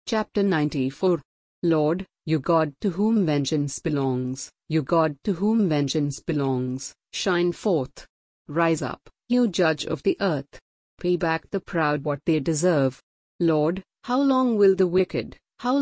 Chapter 94. Lord, you God to whom vengeance belongs, you God to whom vengeance belongs, shine forth. Rise up, you judge of the earth. Pay back the proud what they deserve. Lord, how long will the wicked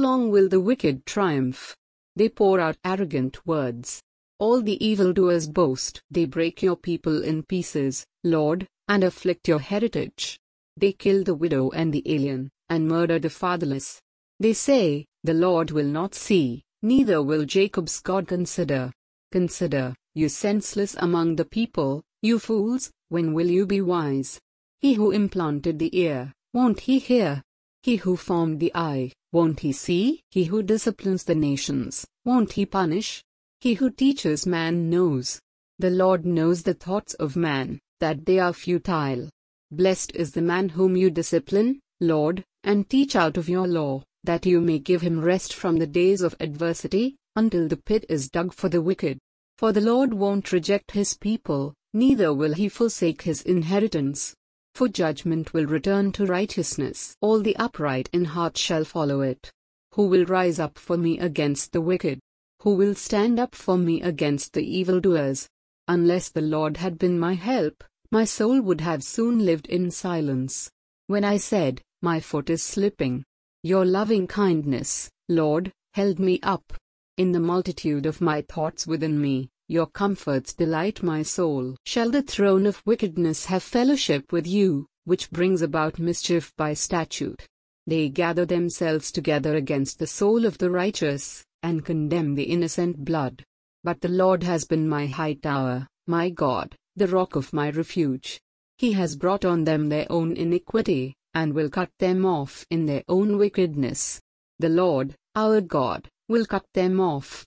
triumph? They pour out arrogant words. All the evildoers boast. They break your people in pieces, Lord, and afflict your heritage. They kill the widow and the alien, and murder the fatherless. They say, the Lord will not see, neither will Jacob's God consider. Consider, you senseless among the people, you fools, when will you be wise? He who implanted the ear, won't he hear? He who formed the eye, won't he see? He who disciplines the nations, won't he punish? He who teaches man knows. The Lord knows the thoughts of man, that they are futile. Blessed is the man whom you discipline, Lord, and teach out of your law, that you may give him rest from the days of adversity, until the pit is dug for the wicked. For the Lord won't reject his people, neither will he forsake his inheritance. For judgment will return to righteousness. All the upright in heart shall follow it. Who will rise up for me against the wicked? Who will stand up for me against the evildoers? Unless the Lord had been my help, my soul would have soon lived in silence. When I said, my foot is slipping, your loving kindness, Lord, held me up. In the multitude of my thoughts within me, your comforts delight my soul. Shall the throne of wickedness have fellowship with you, which brings about mischief by statute? They gather themselves together against the soul of the righteous, and condemn the innocent blood. But the Lord has been my high tower, my God, the rock of my refuge. He has brought on them their own iniquity, and will cut them off in their own wickedness. The Lord, our God, will cut them off.